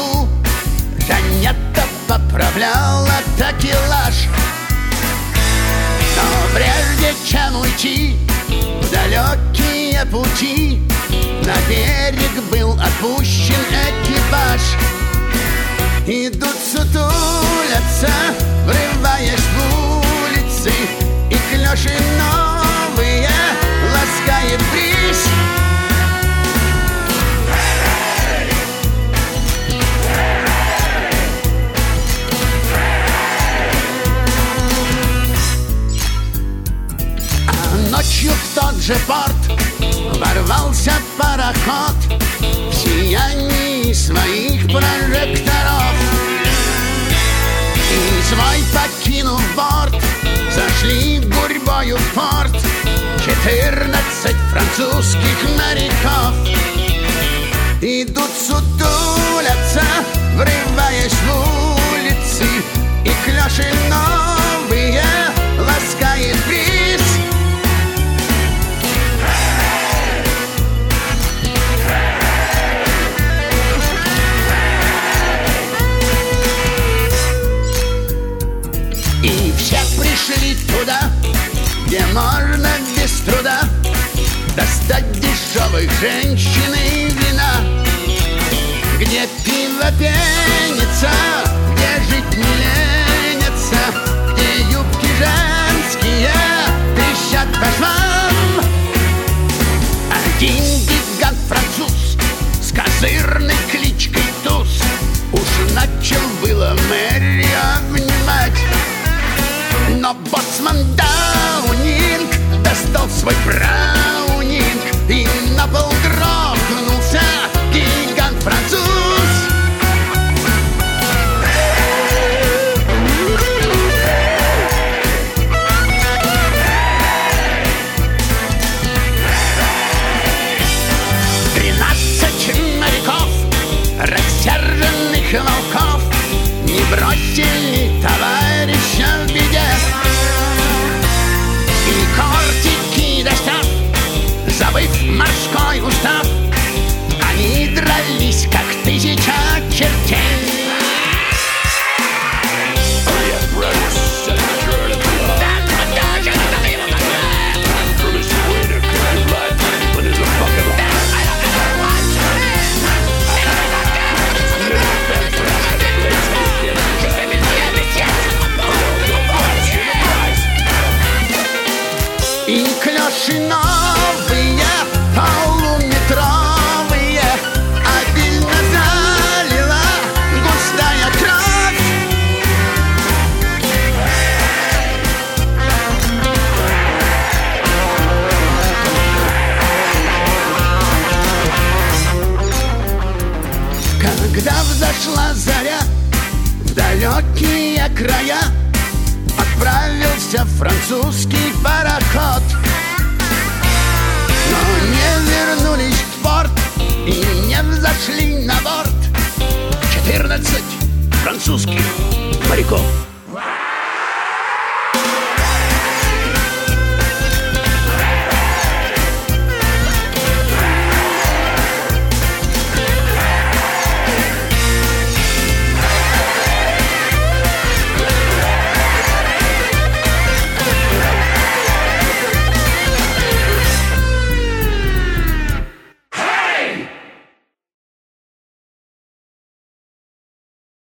борту Жанетта поправляла такелаж. Но прежде чем уйти в далекие пути, на берег был отпущен экипаж. Идут, сутулятся, врываясь в улицы, и клёши новые ласкает бриз. Ночью в тот же порт ворвался пароход в сиянии своих прожекторов. И свой покинув борт, зашли гурьбою в порт 14 французских моряков. Идут, сутулятся, врываясь в улицы, и клёши новые ласкает бриз. И все пришли туда, где можно без труда достать дешевых женщин и вина, где пиво пенится, где жить не ленятся, где юбки женские трещат по швам. Один гигант француз с козырной кличкой Туз уж начал было Мэри обнимать, но боцман Даунинг достал свой браунинг, и на пол грохнулся гигант француз. Моряков, рассерженных волков, не бросили товарища в беде. И кортики достав, забыв морской устав, они дрались, как 1000 чертей. И клёши новые, полуметровые, обильно залила густая кровь. Когда взошла заря в далекие края, отправился французский пароход. Но не вернулись в порт и не взошли на борт